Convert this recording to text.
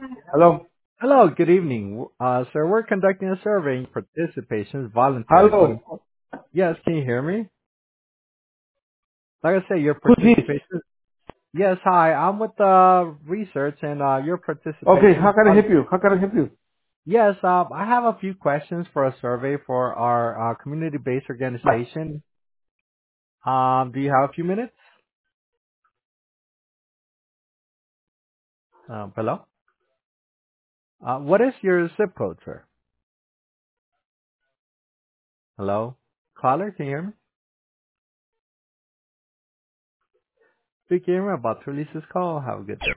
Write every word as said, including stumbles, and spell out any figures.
Hello. Hello, good evening. Uh, sir, we're conducting a survey in participation is voluntary. Do Hello. you, yes, can you hear me? Like I say, your Who's this? participation. Yes, hi. I'm with uh, research and uh, your Okay, participation is how can I vol- help you? How can I help you? Yes, um, I have a few questions for a survey for our uh, community-based organization. Um, do you have a few minutes? Um, hello? Uh, what is your zip code, sir? Hello? Caller, can you hear me? Speak, hear me about to release this call. Have a good day.